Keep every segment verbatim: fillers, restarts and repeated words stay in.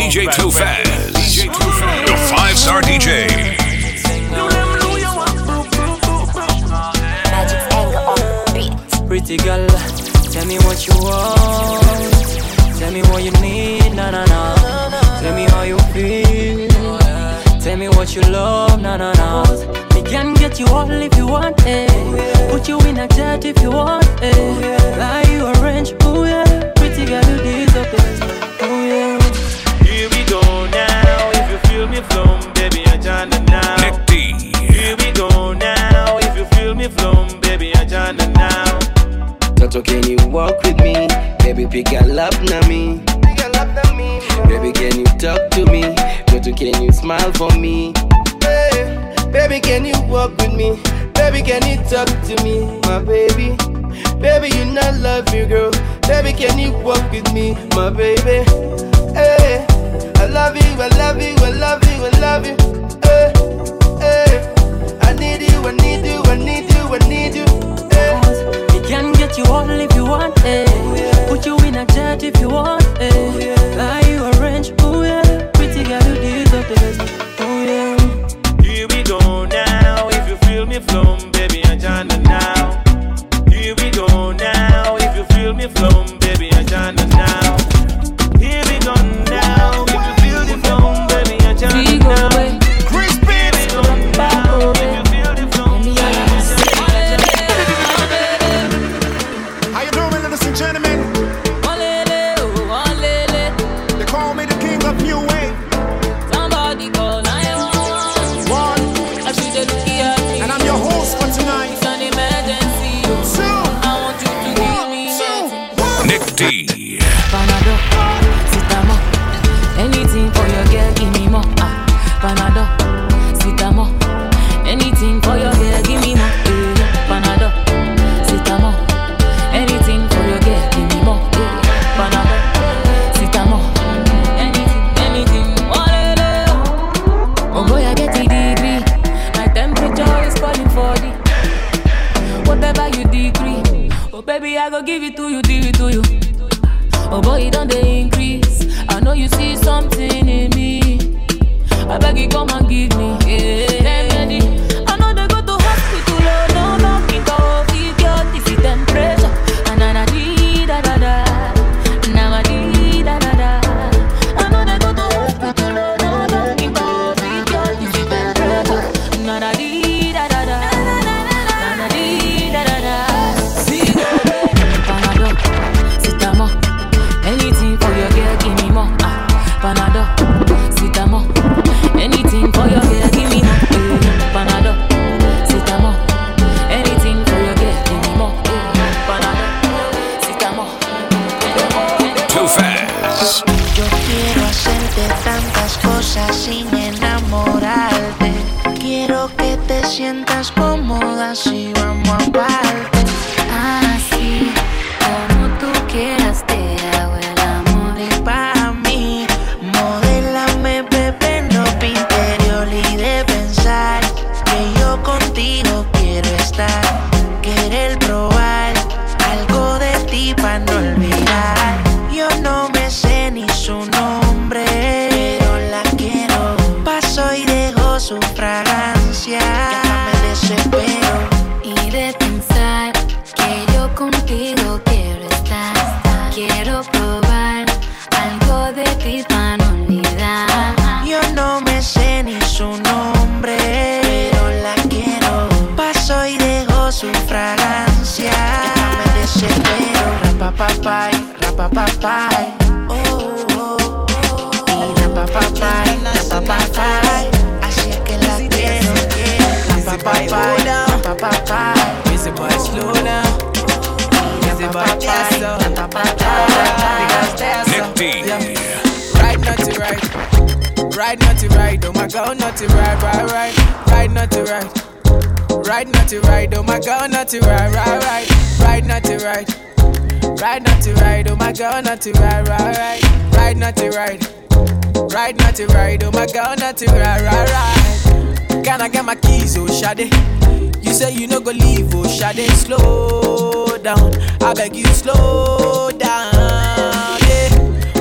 D J Too Fast. D J Too Fast. The five-star D J. Magic's anger on the beat. Pretty girl, tell me what you want. Tell me what you need, na na na. Tell me how you feel. Tell me what you love, na na na. Me can get you all if you want it. Put you in a jet if you want it. Buy you a range, oh yeah. Pretty girl, you deserve it, oh yeah. Here we go now. If you feel me flow, baby, I join the now. Nick D. Here we go now. If you feel me flow, baby, I join the now. Toto, can you walk with me? Baby, pick a lap na me. Baby, can you talk to me? Toto, can you smile for me? Hey, baby, can you walk with me? Baby, can you talk to me? My baby, baby, you not love you, girl. Baby, can you walk with me? My baby, hey, I love you, I love you, I love you, I love you. Hey, hey, I need you, I need you, I need you, I need you. Hey. Me can get you all if you want it. Put you in a jet if you want it. Buy you a range, oh yeah. Pretty girl, you deserve the best, oh yeah. Here we go now. If you feel me flow, baby, I join the now. Here we go now. If you feel me flow, baby, I join the now. Here we go now. If you feel the flow, baby, I join the now. Chris Baby, go now. If you feel the flow, baby, I join the now. How you doing, ladies and gentlemen? They call me the king of new wave. Somebody call nine one one. I should have looked at me. And I'm your host for tonight. It's an emergency. Two, I want you to give me anything. Nick D. Panado, Sitamo. Anything for your girl, give me more. Ah, Panado, Sitamo. Anything for your girl, give me more. Eh, Panado, Sitamo. Anything for your girl, give me more. Eh, Panado, Sitamo. Anything, anything. Oh boy, I get a degree. My temperature is calling for the whatever you degree. Oh baby, I go give it to you, give it to you. Oh boy, it don't they increase. I know you see something in me. I beg you, come and give me. Yeah, remedy. I know they go to hospital, oh no, no, it go feed your this is temperature. And I di da da da, now I di da da da. I know they go to hospital, oh no, no, it go feed your this is temperature. Now I di da da da, now I di da da da. See, Panado, Sitamo. Anything for your girl, give me more. Ah, Panado, Sitamo. Anything for your girl, give me more. Eh, Panado, Sitamo. Anything for your girl, give me more. Eh, Panado, Sitamo. Too Fast. Yo quiero hacerte tantas cosas sin enamorarte. Quiero que te sientas cómoda si vamos a parte. Así como tú quieras te hago el amor. Y para mí, modélame, bebé, ropa interior y de pensar que yo contigo quiero estar. Querer probar algo de ti para no olvidar. Yo no me sé ni su nombre, pero la quiero. Paso y dejo su fragancia. Ya me desespero. Y de pensar que yo contigo quiero estar. Quiero probar algo de ti para no olvidar. Yo no me sé ni su nombre, pero la quiero. Paso y dejo su fragancia. Ya me desespero. Rapapapai, rapapapai. Oh, oh, oh. Y rapapapai, rapapapai. Así es que la quiero. Rapapapai, rapapapai. Ese boy slow now. Ese boy fast up. Nick D. Right, not to right. Right, not to right. Oh my God, not to right, right, right. Right, not to right. Right, not to right. Oh my God, not to right, right, right. Right, not to right. Right, not to right. Oh my God, not to right, right, right. Right, not to right. Right, not to right. Oh my God, not to right, right, right. Can I get my keys, oh Shade? You say you no go leave, oh Shade. Slow down, I beg you slow down, yeah.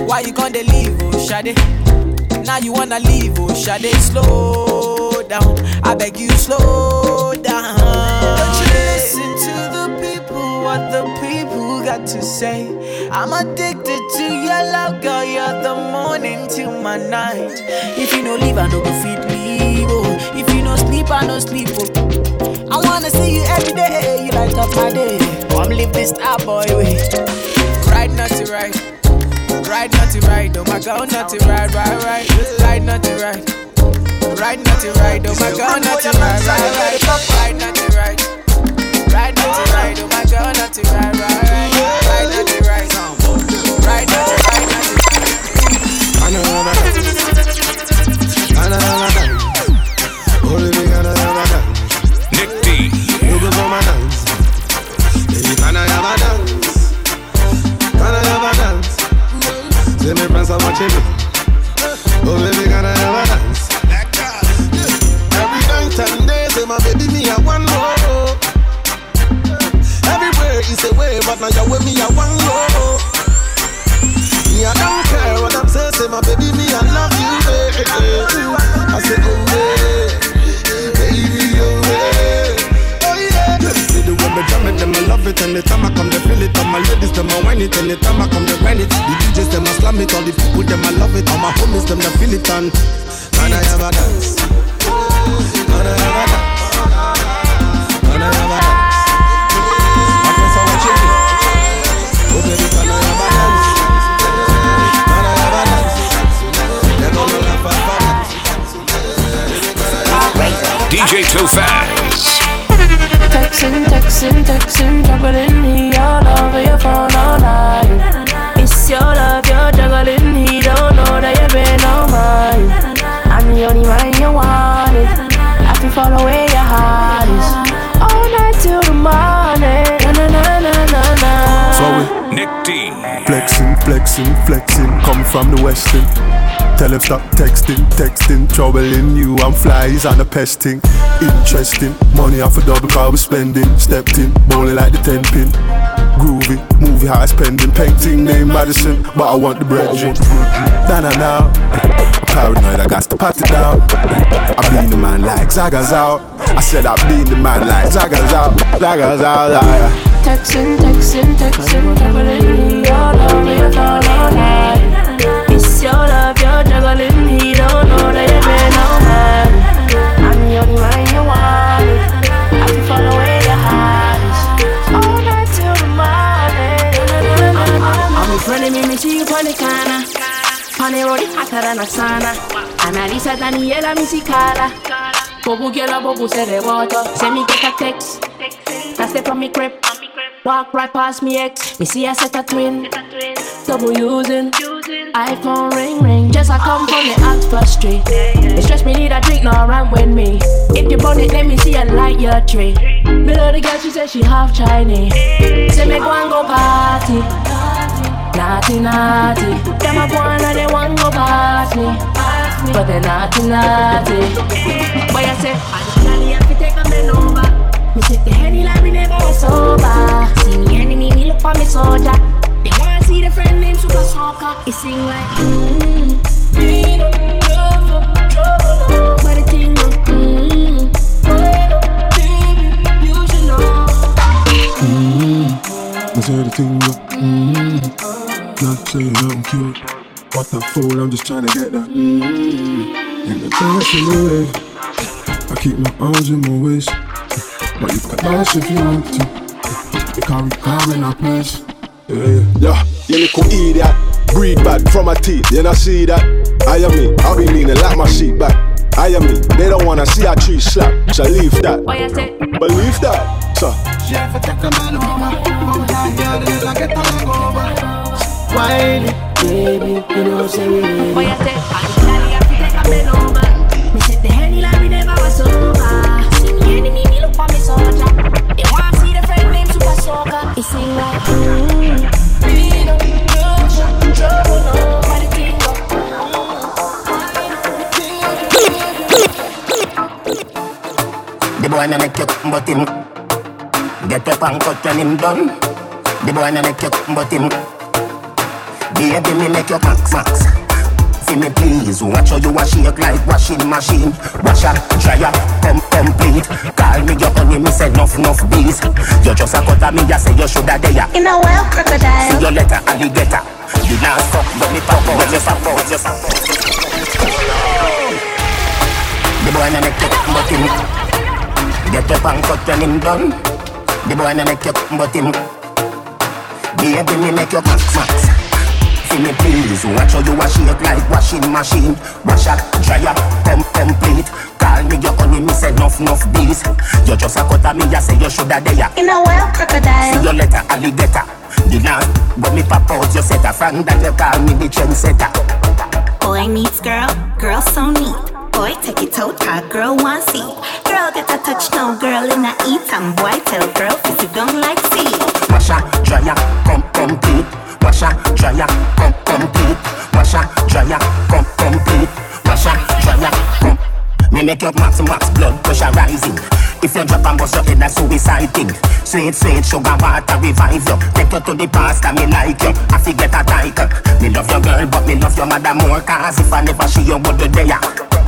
Why you gonna leave, oh Shade? Now you wanna leave, oh Shade. Slow down, I beg you, slow down. Don't you listen to the people, what the people got to say. I'm addicted to your love, girl. You're the morning till my night. If you no leave, I no go feed leave. Oh. If you no sleep, I no sleep. Oh. I wanna see you every day. You light up my day. Come live this star boy way. Right, not to right. Right, not to right. Oh my God, not to right, right, right. Right, not to right. Right, not to right. Oh my God, not to right, right, right. Right, not to right. Right, not to right. Oh my God, not to right, right, right. Right, not to right. Right, not to right, not to right. I know I'm a dance. I know I'm a dance. Only me gonna have a dance. Nick D. You go for my dance. Baby, can I have a dance? Can I have a dance? Say me friends are watching me. Oh baby, can I have a dance? Every night and day, say my baby, me a one more. Everywhere is a way, but now you're with me a one more. Me I don't care what I'm saying, say my baby, me I love you, baby. I say oh yeah, baby, oh yeah, oh yeah. See the way me jam it, them I love it. Anytime I come, they feel it. All my ladies, them I whine it. Anytime I come, they grind it. The D Js, them I slam it. All the people, them I love it. All my homies, them they feel it. And can I have a dance? Can I have a dance? Can I have a dance? My friends are watching me. Oh baby, can I have a dance? Can I have a dance? They're gonna laugh at me. D J Too Fast. Texting, texting, texting, juggling he all over your phone all night. It's your love, you're juggling, he don't know that you've been on mine. I'm the only one you wanted. I can follow where your heart is. All night till the morning. Na na na na na na. So we Nick D. flexing, flexing, flexing, come from the western. Tell him stop texting, texting, troubling you. I'm flies on the pesting. Interesting, money off a double car we spending. Stepped in, bowling like the ten pin. Groovy, movie high spending. Painting name Madison, but I want the bread. Nah nah nah. Paranoid, I got to pat it down. I bleed the man like Zaga's out. I said I bleed the man like Zaga's out. Zaga's out, yeah. Texting, texting, texting, juggling he all over your phone all night. It's your love, you're juggling, he don't know that you've been on mine. I'm the only one you wanted. I can follow where your heart is. All night till the morning. I'm in front of me, me see you on the corner. On the road, hotter than a sauna. Analiza Daniela, mi si cara. Bobu girl, bobu se de water. Send me get a text. I step on me crib. Walk right past me ex. Me see I set a twin. Double using. iPhone ring ring. Just I come from the Oxford Street. It stress me need a drink, no run with me. If you burn it, let me see a light your tree. Below the girl, she said she half Chinese. Say me go and go party. Naughty, naughty. Them a go and they want go past me. But they naughty, naughty. Boy, I say, I have to take a man over. Me take the Henny like we never was sober. See me enemy, me look for me soldier. They wanna see the friend named Super Soccer. It sing like, mmm, we don't love for trouble. But the thing go, mmm, baby, you should know. Mmm, I say the thing go, mmm. Not saying I'm cute. What the fool, I'm just trying to get that. Mmm, ain't no chance to live. I keep my arms in my waist. But you can dance if you want to. You carry car in our place. Yeah, yeah, you little idiot. Breathe bad from my teeth, you not see that? I am me, I'll be leaning like my sheet back. I am me, they don't wanna see a tree slap. So leave that, believe that, so. Whiny, baby, you know say we need. Boy, I said, I have to take a bend over. Me said the Henny like we never was sober. See me enemy, me look for me soldier. They wanna see the friend named Super Soccer. It sing like, mmm, we don't know trouble, no. Why the thing go? The boy na make you but him get up and cut when him done. The boy na make you but him Baby, me make you max max. See me please, watch how you wash shake like washing machine. Wash up, dry up, come complete. Call me your honey, me say nuff nuff bees. You just a cut me, you say you shoulda there. In a well crocodile. See your letter, alligator. You not fuck, but me pop out, just pop out, just pop out. The boy na make you but him get up and cut when him done. The boy na make you but him. Baby, me make you max max. See me please, watch how you wash shake like washing machine. Wash up, dry up, come complete. Call me your honey, me say nuff nuff bees. You just a cut me, you say you shoulda there. In a well crocodile. See your letter, alligator. The night when me pop out, you set a fan that you call me the trendsetter. Boy meets girl, girl so neat. Boy take it out, car girl want see. Girl get a touch now, girl in a eat. And boy tell girl if you don't like see. Wash up, dry up, come complete. Wash up, dry up, come complete. Wash up, dry up, come complete. Wash up, dry up, come. Me make your max max blood pressure rising. If you drop and bust your head, that's suicide thing. Sweet, sweet, sugar water revive you. Take you to the past and me like you. I forget a title. Me love your girl, but me love your mother more. Cause if I never see you, would do there.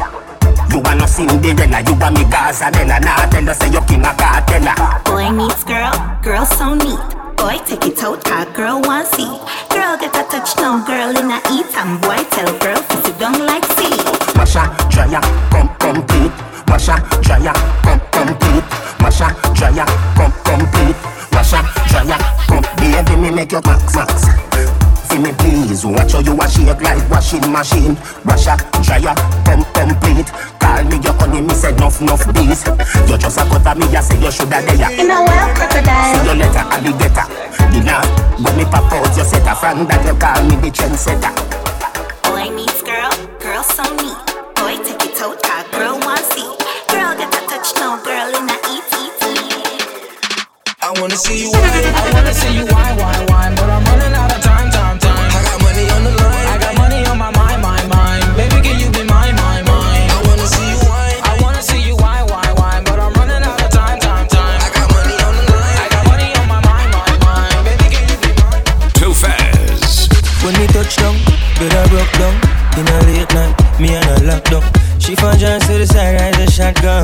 You are not Cinderella, you are me Gaza. Then I not tell you say you king a cartella. Boy meets girl, girl so neat. Boy take it out, car girl want see. Girl get a touch now, girl in a eat. And boy tell girl if you don't like see. Wash up, dry up, come complete. Wash up, dry up, come complete. Wash up, dry up, come complete. Wash up, dry up, come. Baby, me make you max max. See me please, watch how you wash shake like washing machine. Wash up, dry up, come complete. Call me your honey, me say nuff nuff bees. You just a cut me, you say you shoulda there. In a well crocodile. See your letter, alligator. The night when me pop out, you set a fan that you call me the trendsetter. Boy meets girl, girl so neat. Boy take it out, car girl want see. Girl get a touch now, girl in a eat eat eat. I wanna see you wine, I wanna see you wine, wine, wine, but I'm running out of time, time, time. I got money on the line, I got money on my mind, mind, mind. Baby, can you be mine, mine, mine? I wanna see you wine, I wanna see you wine, wine, wine, but I'm running out of time, time, time. I got money on the line, I got money on my mind, mind, mind. Baby, can you be mine? Too fast. When we touch down, girl I broke down. In a late night, me and her locked up. She found John to the side, ride a shotgun.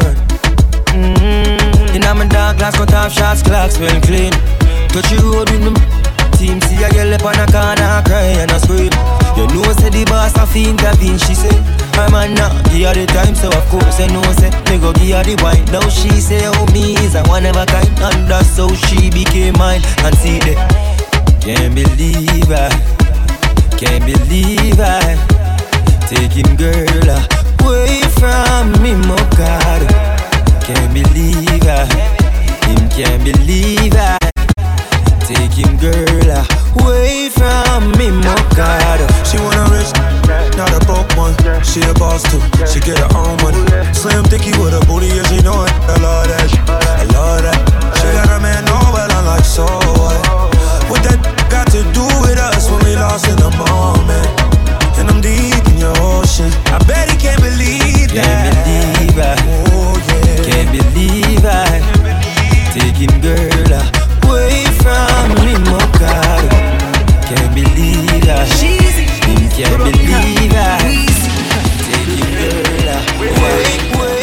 Mm-hmm. In my dark glass, cut off shots, clocks well clean. Touch the road with me. Team see a girl up on a corner, cry and a scream. You know say the boss a fiend intervene, she say. My man now, give her the time, so of course I know say me go give her the wine. Now she say, oh me is a one of a kind, and that's how she became mine. And see that, can't believe I, can't believe I. Taking girl away from me, my God. Can't believe I, him can't believe I. Taking girl away from me, my God. She wanna rich, not a broke one. She a boss too, she get her own money. Slim thicky with a booty, yeah she know it. I love that, I love that. She got a man, oh well I'm like so what? What that got to do with us when we lost in the moment? And I'm deep in your ocean. I bet he can't believe that. Can't believe I. Oh yeah. Can't believe I. Taking girl away from me, my God. Can't believe I. Him can't believe I. Taking girl away.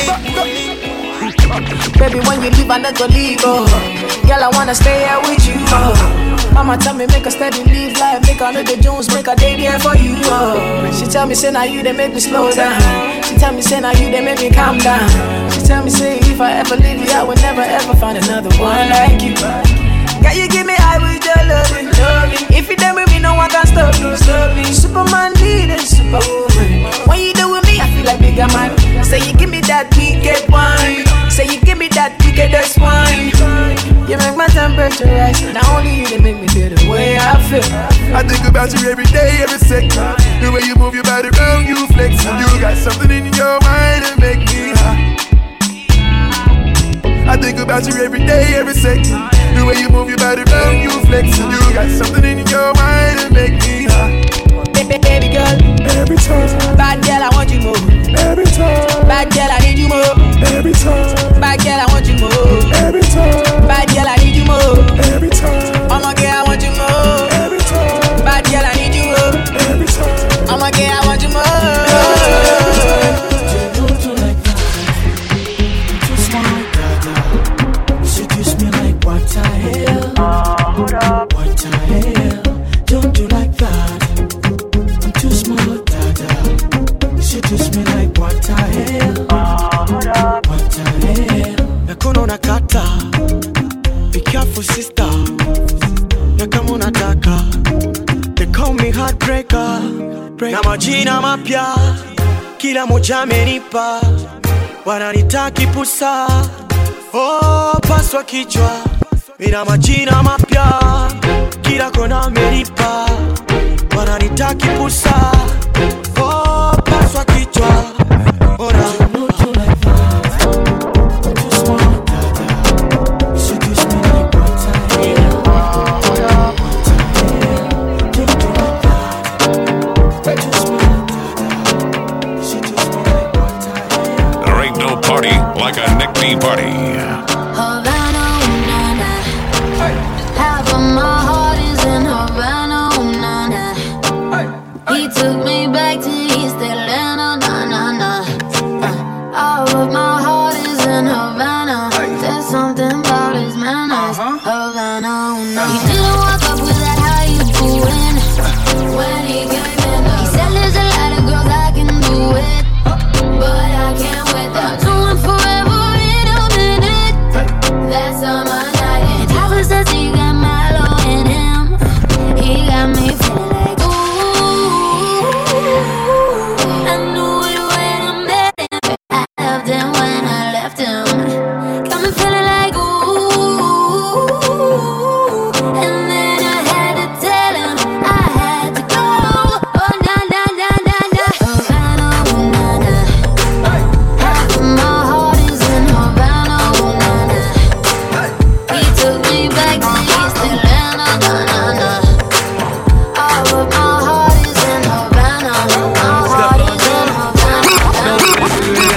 Baby, when you leave, I never leave, oh. Girl, I wanna stay here with you, oh. Mama tell me make a steady leave life, make her know the Jones, make a day there for you, oh. She tell me say now you they make me slow down. She tell me say now you they make me calm down. She tell me say if I ever leave you, I would never ever find another one like you. Girl, you give me high with your loving, loving. If you there with me, no one can stop me, stop me. Superman leading, superwoman. When you there with me, I feel like bigger man. Say you give me that wicked wine. Say you give me that wickedest wine. You make my temperature rise. Not only you, they make me feel the way I feel. I think about you every day, every second. The way you move your body around, you flex. And you got something in your mind that make me high. I think about you every day, every second. The way you move your body around, you flex. And you got something in your mind that make me high. Baby, baby girl, every time. Bad girl, I want you more. Every time. Bad girl, I need you more. Every time. Bad girl, I want you more. Every time. Bad girl, I need you more. Every time. I'm a girl, I want you more. Every time. Bad girl, I need you more. majina mapya kila moja amenipa, wananita kipusa, oh paswa kichwa. Nina majina mapya kila kona amenipa, wananita kipusa, oh paswa kichwa. Ora like a Nick D party. Havana, ooh, na, na. Half of my heart is in Havana, ooh, na, na. He took me back to East Atlanta, na, na, na. Uh, all of my heart is in Havana. There's something about his manners. Havana, ooh, na. He didn't walk up with that how you doing when he came in. He said there's a lot of girls I can do it, but I can't without doing forever in a minute. That's all my night. And Papa says he got Milo in him. He got me feeling like ooh. I knew it when I met him. I loved him when I left him. Got me feeling like ooh. And then I had to tell him I had to go. Oh na na na na na. Havana, ooh, na na. Half of my heart is in Havana, ooh, na na. He took me back to East Atlanta, na na na. All of my heart is in Havana, my heart is in Havana.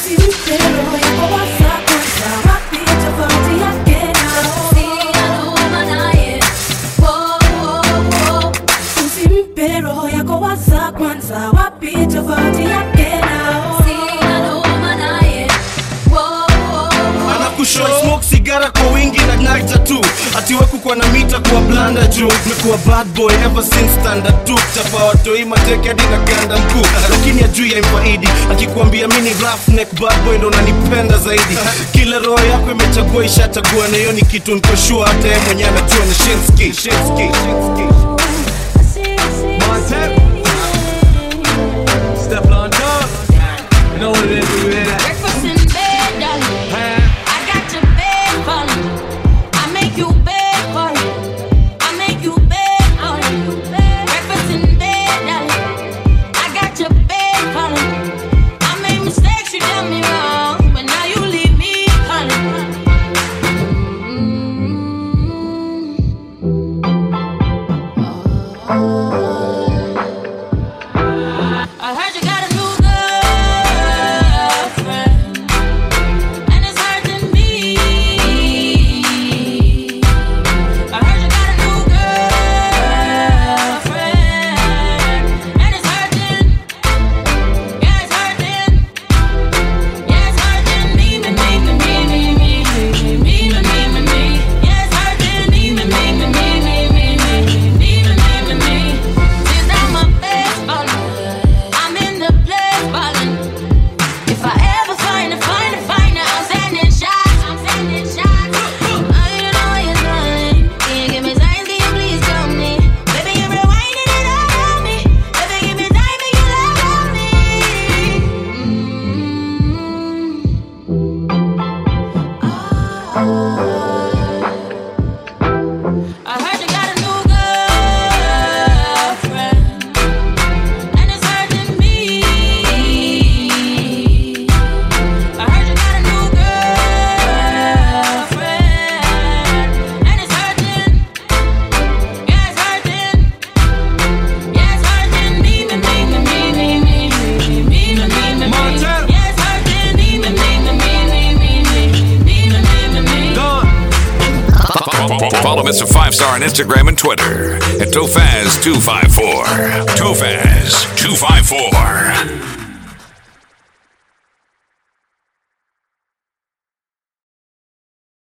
Pero yako waza kwanza wapi tofauti yake nao. Sina noma naye. Anakushow smoke sigara kwa wingi na night tattoo. Atiweku kwa na mita kwa blanda juu. Nimekuwa bad boy ever since standard two. Chapa watoi mateke hadi na ganda mkuu. Lakini ajui ya imfaidi. Akikuambia mini rough neck bad boy ndo nanipenda zaidi. Kila roho yako imechagua ishachagua, na hiyo ni kitu niko sure hata yeye mwenyewe anajua ni Shinski. Shinski. Shinski. Montep. Step on dog. You know what it is, we hear that. Breakfast in bed, darling. I got your bed falling. I make you bed for you. I make you bed for you. Breakfast in bed, darling. I got your bed falling. I made mistakes, you done me wrong, but now you leave me calling. I heard you got a new girlfriend, and it's hurting me. I heard you got a new girlfriend, and it's hurting. Yeah, it's hurting. Yeah, it's hurting me, me, me, me, me, me, me, me, me, me, me. Yeah, it's hurting me, me, me, me, me, me, me, me, me, me, me. Since now my bed's falling. I'm in the place ballin'. If I ever find it, find it, find it, I'm sending shots. I'm sending shots. Oh, you know you're darling. Can you give me signs? Can you please tell me? Baby, you're rewinding it all on me. Baby, give me time and you love on me. I heard you got a new girlfriend, and it's hurting me. I heard you got a new girlfriend, and it's hurting. Yeah, it's hurting. Yeah, it's hurting me, me, me, me, me, me, me, me, me, me, me. Montana. Yeah, it's hurting me, me, me, me, me, me, me, me, me, me, me. Gone. Follow Mister Five Star on Instagram and Twitter at Tofaz two five four. Tofaz two five four.